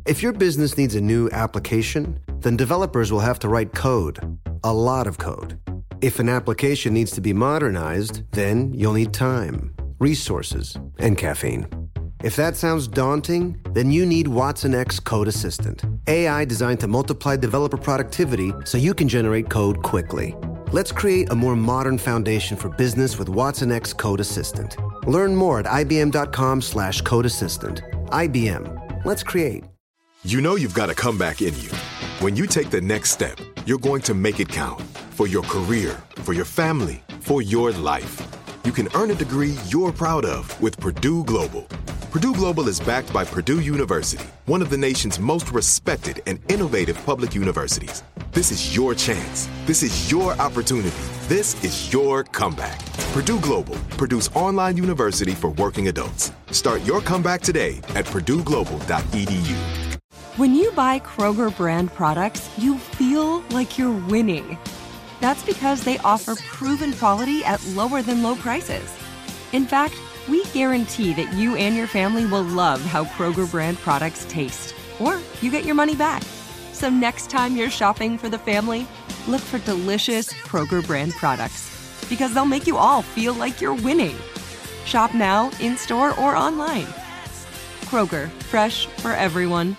If your business needs a new application, then developers will have to write code, a lot of code. If an application needs to be modernized, then you'll need time, resources, and caffeine. If that sounds daunting, then you need Watson X Code Assistant, AI designed to multiply developer productivity so you can generate code quickly. Let's create a more modern foundation for business with Watson X Code Assistant. Learn more at ibm.com/code assistant. IBM. Let's create. You know you've got a comeback in you. When you take the next step, you're going to make it count. For your career, for your family, for your life. You can earn a degree you're proud of with Purdue Global. Purdue Global is backed by Purdue University, one of the nation's most respected and innovative public universities. This is your chance. This is your opportunity. This is your comeback. Purdue Global, Purdue's online university for working adults. Start your comeback today at purdueglobal.edu. When you buy Kroger brand products, you feel like you're winning. That's because they offer proven quality at lower than low prices. In fact, we guarantee that you and your family will love how Kroger brand products taste, or you get your money back. So next time you're shopping for the family, look for delicious Kroger brand products, because they'll make you all feel like you're winning. Shop now, in-store, or online. Kroger, fresh for everyone.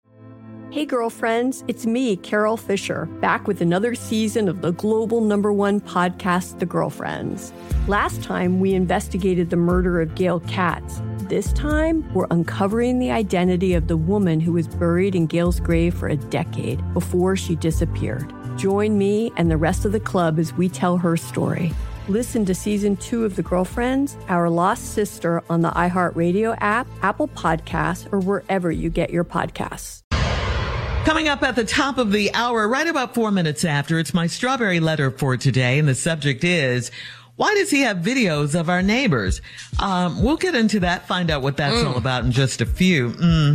Hey girlfriends, it's me, Carol Fisher, back with another season of the global #1 podcast, The Girlfriends. Last time, we investigated the murder of Gail Katz. This time, we're uncovering the identity of the woman who was buried in Gail's grave for a decade before she disappeared. Join me and the rest of the club as we tell her story. Listen to Season 2 of The Girlfriends, Our Lost Sister on the iHeartRadio app, Apple Podcasts, or wherever you get your podcasts. Coming up at the top of the hour, right about 4 minutes after, it's my strawberry letter for today. And the subject is, why does he have videos of our neighbors? We'll get into that, find out what that's all about in just a few.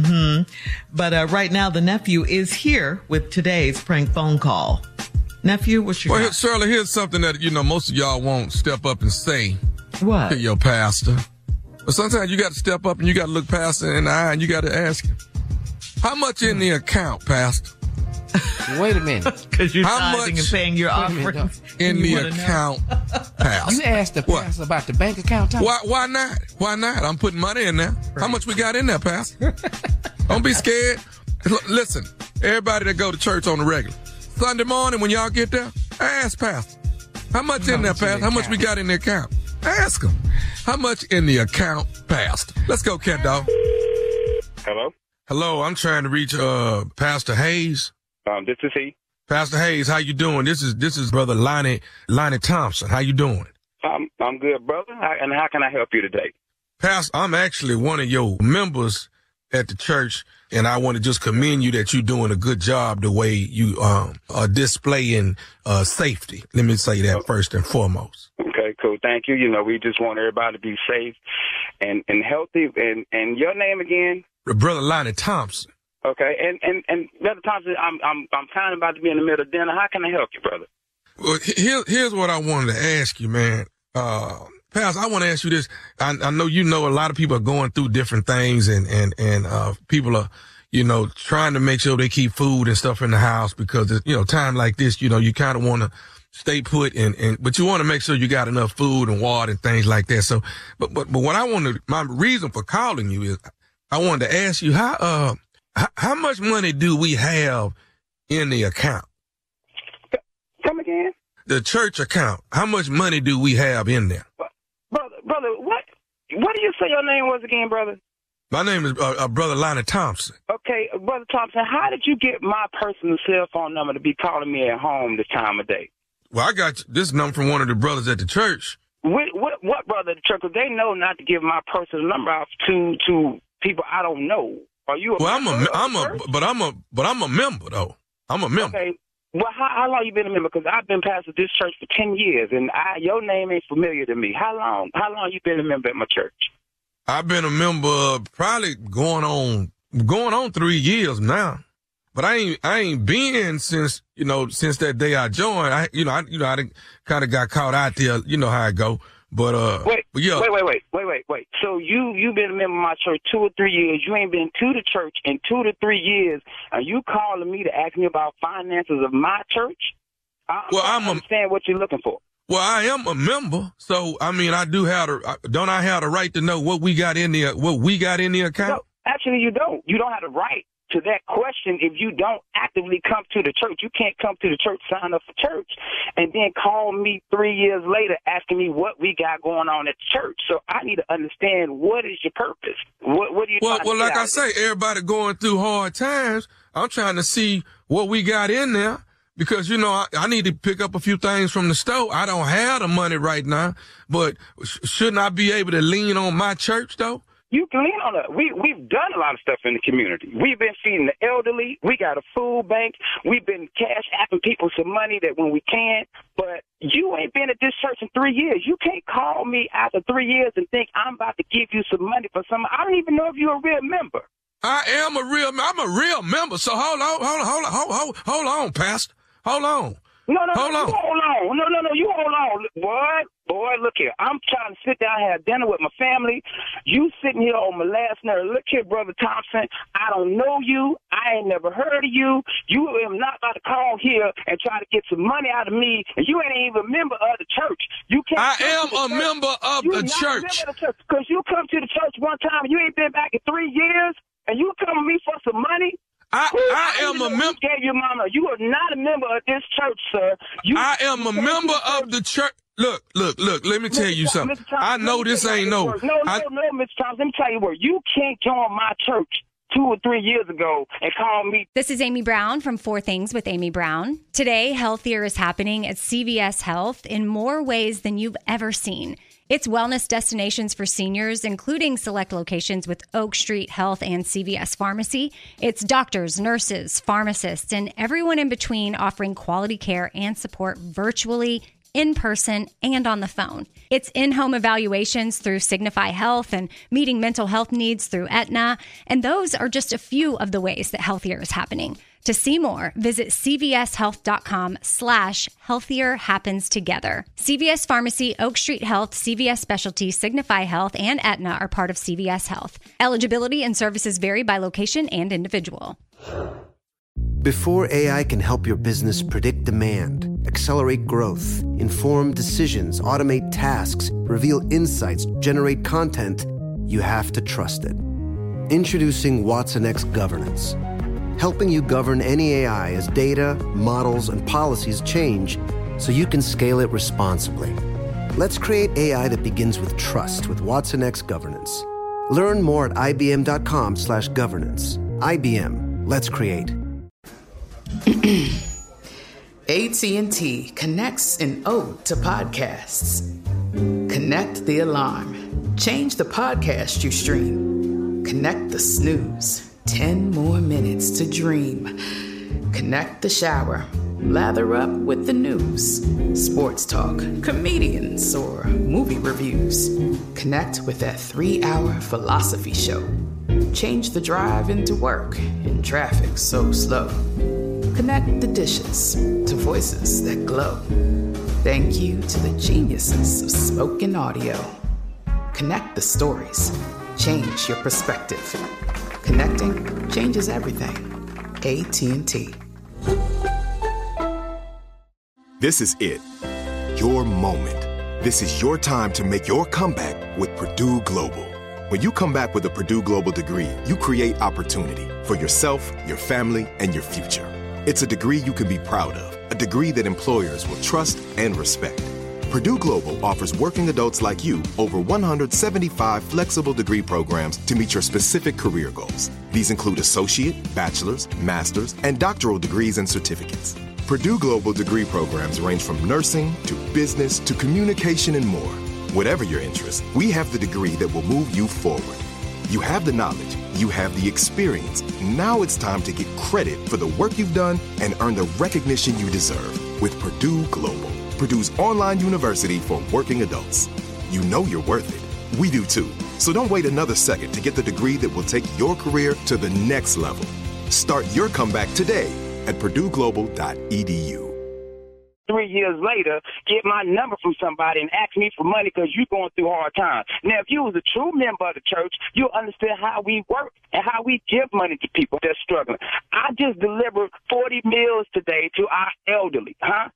But right now, the nephew is here with today's prank phone call. Nephew, what's your Well, Shirley, here's something that, most of y'all won't step up and say. What? To your pastor. But sometimes you got to step up and you got to look pastor in the eye and you got to ask him, how much in the account, Pastor? Wait a minute. Because you're tithing and paying your offerings. In the account, Pastor. You asked the pastor about the bank account, Tom? Why not? Why not? I'm putting money in there. Right. How much we got in there, Pastor? Don't be scared. Listen, everybody that go to church on the regular, Sunday morning when y'all get there, ask Pastor. How much in there, Pastor? How much we got in the account? Ask him. How much in the account, Pastor? Let's go, cat dog. Hello? Hello, I'm trying to reach Pastor Hayes. This is he. Pastor Hayes, how you doing? This is Brother Lonnie Thompson. How you doing? I'm good, brother. And how can I help you today? Pastor, I'm actually one of your members at the church, and I want to just commend you that you're doing a good job the way you are displaying safety. Let me say that first and foremost. Okay, cool. Thank you. We just want everybody to be safe and healthy. And your name again? Brother Lonnie Thompson. Okay, and Brother Thompson, I'm kind of about to be in the middle of dinner. How can I help you, brother? Well, here's what I wanted to ask you, man. Pastor, I want to ask you this. I know a lot of people are going through different things, and people are, trying to make sure they keep food and stuff in the house because, time like this, you kind of want to stay put but you want to make sure you got enough food and water and things like that. So, but what my reason for calling you is I wanted to ask you how much money do we have in the account? Come again? The church account. How much money do we have in there? Brother, what do you say your name was again, brother? My name is Brother Lonnie Thompson. Okay, Brother Thompson, how did you get my personal cell phone number to be calling me at home this time of day? Well, I got this number from one of the brothers at the church. What brother at the church? Because they know not to give my personal number out to people I don't know. Are you a member? I'm a member though. I'm a member. Okay. Well, how long you been a member? Because I've been pastor this church for 10 years, and your name ain't familiar to me. How long you been a member at my church? I've been a member probably going on 3 years now. But I ain't been since that day I joined. I kind of got caught out there. You know how I go. But wait. Yeah. Wait. So you've been a member of my church 2 or 3 years. You ain't been to the church in 2 to 3 years. Are you calling me to ask me about finances of my church? I understand what you're looking for. Well, I am a member, so I mean, don't I have the right to know what we got in the account? No, actually, you don't. You don't have the right to that question if you don't actively come to the church. You can't come to the church, sign up for church, and then call me 3 years later asking me what we got going on at the church. So I need to understand, what is your purpose? What do you? Well, like I say, everybody going through hard times. I'm trying to see what we got in there. Because, I need to pick up a few things from the store. I don't have the money right now, but shouldn't I be able to lean on my church, though? You can lean on it. We've done a lot of stuff in the community. We've been feeding the elderly. We got a food bank. We've been cash apping people some money that when we can. But you ain't been at this church in 3 years. You can't call me after 3 years and think I'm about to give you some money for something. I don't even know if you're a real member. I'm a real member. So hold on, Pastor. Hold on. No, you hold on. Boy, look here. I'm trying to sit down and have dinner with my family. You sitting here on my last nerve. Look here, Brother Thompson. I don't know you. I ain't never heard of you. You am not about to call here and try to get some money out of me, and you ain't even a member of the church. You can't. I am a member of the church. Because you come to the church one time and you ain't been back in 3 years, and you come to me for some money. I am a member. Gave your mama. You are not a member of this church, sir. I am a member of the church. Look. Let me tell you something. I know this ain't no. No, Mr. Thompson. Let me tell you what. You can't join my church 2 or 3 years ago and call me. This is Amy Brown from 4 Things with Amy Brown. Today, Healthier is happening at CVS Health in more ways than you've ever seen. It's wellness destinations for seniors, including select locations with Oak Street Health and CVS Pharmacy. It's doctors, nurses, pharmacists, and everyone in between offering quality care and support virtually, in person, and on the phone. It's in-home evaluations through Signify Health and meeting mental health needs through Aetna. And those are just a few of the ways that Healthier is happening. To see more, visit cvshealth.com/healthier happens together. CVS Pharmacy, Oak Street Health, CVS Specialty, Signify Health, and Aetna are part of CVS Health. Eligibility and services vary by location and individual. Before AI can help your business predict demand, accelerate growth, inform decisions, automate tasks, reveal insights, generate content, you have to trust it. Introducing Watson X Governance, helping you govern any AI as data, models, and policies change so you can scale it responsibly. Let's create AI that begins with trust with Watson X Governance. Learn more at ibm.com/governance. IBM, let's create. AT&T connects an ode to podcasts. Connect the alarm. Change the podcast you stream. Connect the snooze. 10 more minutes to dream. Connect the shower. Lather up with the news. Sports talk, comedians, or movie reviews. Connect with that 3-hour philosophy show. Change the drive into work in traffic so slow. Connect the dishes to voices that glow. Thank you to the geniuses of spoken audio. Connect the stories. Change your perspective. Connecting changes everything. AT&T. This is it. Your moment. This is your time to make your comeback with Purdue Global. When you come back with a Purdue Global degree, you create opportunity for yourself, your family, and your future. It's a degree you can be proud of, a degree that employers will trust and respect. Purdue Global offers working adults like you over 175 flexible degree programs to meet your specific career goals. These include associate, bachelor's, master's, and doctoral degrees and certificates. Purdue Global degree programs range from nursing to business to communication and more. Whatever your interest, we have the degree that will move you forward. You have the knowledge, you have the experience. Now it's time to get credit for the work you've done and earn the recognition you deserve with Purdue Global, Purdue's online university for working adults. You know you're worth it. We do too. So don't wait another second to get the degree that will take your career to the next level. Start your comeback today at purdueglobal.edu. 3 years later, get my number from somebody and ask me for money because you're going through hard times. Now, if you was a true member of the church, you'll understand how we work and how we give money to people that's struggling. I just delivered 40 meals today to our elderly,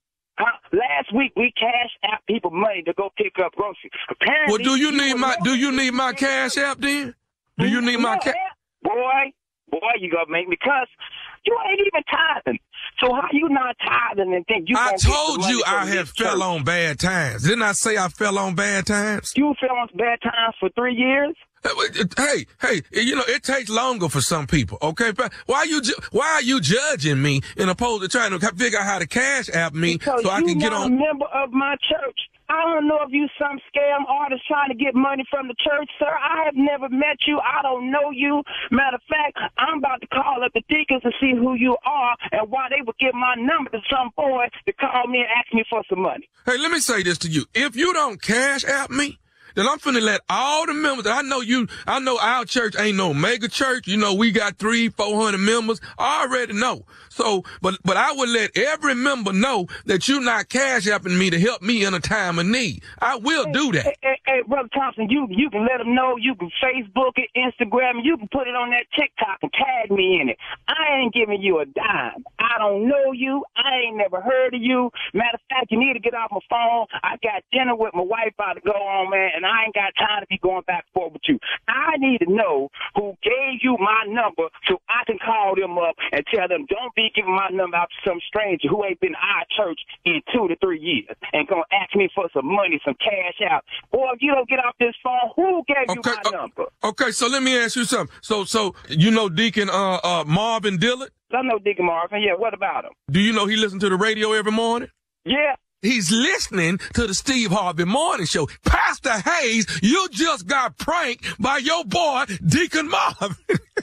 Last week we cashed out people money to go pick up groceries. Apparently, well, do you need my cash app then? Do you need my cash? Boy, you gonna make me cuss. You ain't even tithing. So how you not tithing and think you? I told you I had fell on bad times. Didn't I say I fell on bad times? You fell on bad times for 3 years. Hey, it takes longer for some people, okay? Why are you judging me in opposed to trying to figure out how to cash app me because so I can get on? You're not a member of my church. I don't know if you some scam artist trying to get money from the church, sir. I have never met you. I don't know you. Matter of fact, I'm about to call up the deacons to see who you are and why they would give my number to some boy to call me and ask me for some money. Hey, let me say this to you. If you don't cash app me, then I'm finna let all the members that I know our church ain't no mega church. You know, we got 300-400 members. I already know. So, but I would let every member know that you're not cash apping me to help me in a time of need. I will do that. Hey, Brother Thompson, you can let them know. You can Facebook it, Instagram it. You can put it on that TikTok and tag me in it. I ain't giving you a dime. I don't know you. I ain't never heard of you. Matter of fact, you need to get off my phone. I got dinner with my wife about to go on, man, and I ain't got time to be going back and forth with you. I need to know who gave you my number so I can call them up and tell them, don't be giving my number out to some stranger who ain't been to our church in 2 to 3 years and gonna ask me for some money, some cash out. Boy, if you don't get off this phone, who gave you my number? Okay, so let me ask you something. So you know Deacon Marvin Dillard? I know Deacon Marvin. Yeah, what about him? Do you know he listens to the radio every morning? Yeah. He's listening to the Steve Harvey Morning Show. Pastor Hayes, you just got pranked by your boy, Deacon Marvin.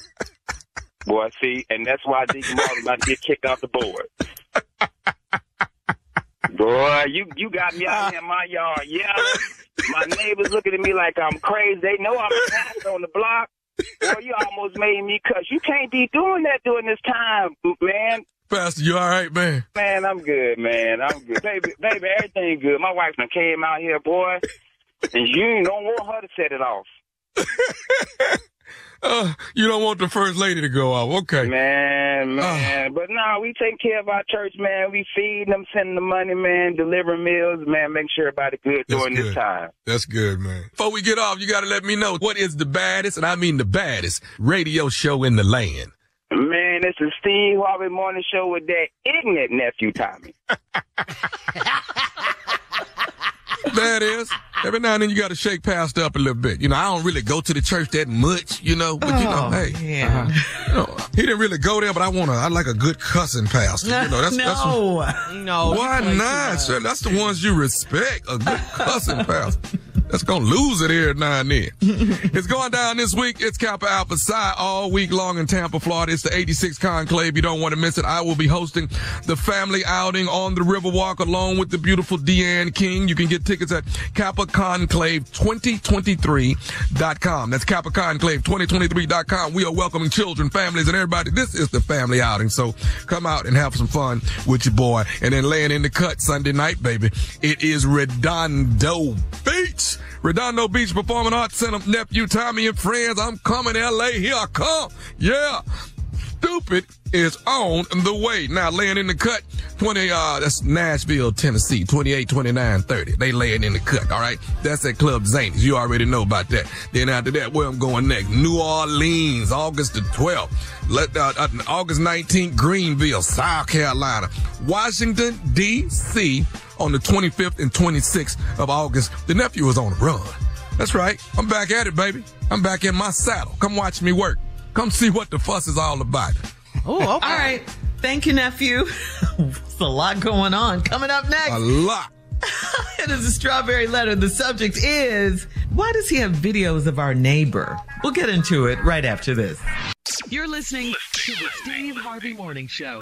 Boy, see, and that's why Deacon Marvin about to get kicked off the board. Boy, you got me out here in my yard yelling. My neighbors looking at me like I'm crazy. They know I'm a pastor on the block. Boy, you almost made me cuss. You can't be doing that during this time, man. Pastor, you all right, man? Man, I'm good, man. I'm good. Baby, everything good. My wife done came out here, boy, and you don't want her to set it off. You don't want the first lady to go off. Okay. Man. But no, we take care of our church, man. We feed them, sending the money, man, delivering meals, man, make sure everybody good during this time. That's good, man. Before we get off, you got to let me know what is the baddest, and I mean the baddest, radio show in the land. Man, it's the Steve Harvey Morning Show with that ignorant nephew, Tommy. That is. Every now and then you got to shake Pastor up a little bit. You know, I don't really go to the church that much, you know, but hey, you know, he didn't really go there, but I like a good cussing pastor. You know, No. Why not? Sir, that's the ones you respect. A good cussing pastor. That's going to lose it here now and then. It's going down this week. It's Kappa Alpha Psi all week long in Tampa, Florida. It's the 86 Conclave. You don't want to miss it. I will be hosting the family outing on the Riverwalk along with the beautiful Deanne King. You can get tickets at KappaConclave2023.com. That's KappaConclave2023.com. We are welcoming children, families, and everybody. This is the family outing. So come out and have some fun with your boy. And then laying in the cut Sunday night, baby. It is Redondo Beach. Redondo Beach Performing Arts Center, nephew Tommy and friends. I'm coming, LA. Here I come. Yeah. Stupid is on the way. Now laying in the cut, that's Nashville, Tennessee, 28, 29, 30. They laying in the cut, all right? That's at Club Zanies. You already know about that. Then after that, where I'm going next? New Orleans, August the 12th. August 19th, Greenville, South Carolina. Washington, D.C., on the 25th and 26th of August. The nephew is on the run. That's right. I'm back at it, baby. I'm back in my saddle. Come watch me work. Come see what the fuss is all about. Oh, okay. All right. Thank you, nephew. There's a lot going on. Coming up next. A lot. It is a Strawberry Letter. The subject is, why does he have videos of our neighbor? We'll get into it right after this. You're listening to the Steve Harvey Morning Show.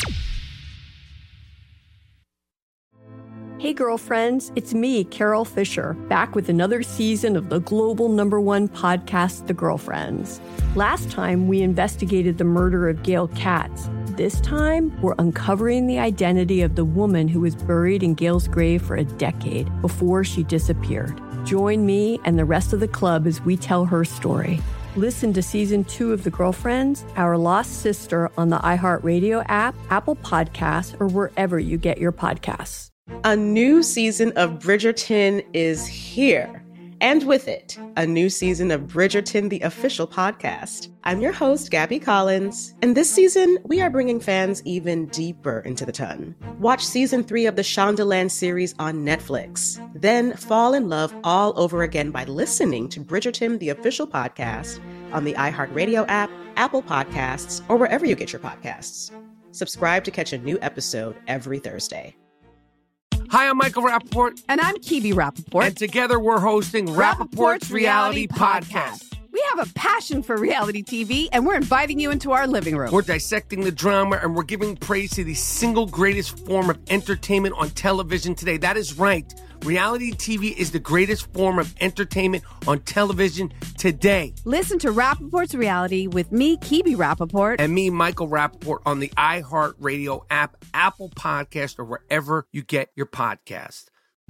Hey girlfriends, it's me, Carol Fisher, back with another season of the global #1 podcast, The Girlfriends. Last time, we investigated the murder of Gail Katz, this time, we're uncovering the identity of the woman who was buried in Gail's grave for a decade before she disappeared. Join me and the rest of the club as we tell her story. Listen to Season 2 of The Girlfriends, Our Lost Sister on the iHeartRadio app, Apple Podcasts, or wherever you get your podcasts. A new season of Bridgerton is here. And with it, a new season of Bridgerton, the official podcast. I'm your host, Gabby Collins, and this season, we are bringing fans even deeper into the ton. Watch Season 3 of the Shondaland series on Netflix. Then fall in love all over again by listening to Bridgerton, the official podcast, on the iHeartRadio app, Apple Podcasts, or wherever you get your podcasts. Subscribe to catch a new episode every Thursday. Hi, I'm Michael Rappaport. And I'm Kibi Rappaport. And together we're hosting Rappaport's Reality Podcast. We have a passion for reality TV, and we're inviting you into our living room. We're dissecting the drama, and we're giving praise to the single greatest form of entertainment on television today. That is right. Reality TV is the greatest form of entertainment on television today. Listen to Rappaport's Reality with me, Kibi Rappaport. And me, Michael Rappaport, on the iHeartRadio app, Apple Podcast, or wherever you get your podcast.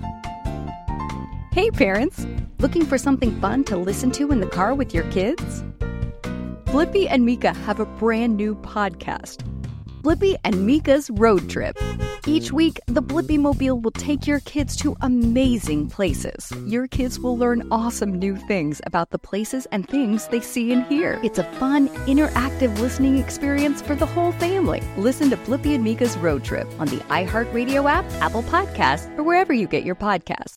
Hey, parents. Looking for something fun to listen to in the car with your kids? Blippi and Mika have a brand new podcast, Blippi and Mika's Road Trip. Each week, the Blippi Mobile will take your kids to amazing places. Your kids will learn awesome new things about the places and things they see and hear. It's a fun, interactive listening experience for the whole family. Listen to Blippi and Mika's Road Trip on the iHeartRadio app, Apple Podcasts, or wherever you get your podcasts.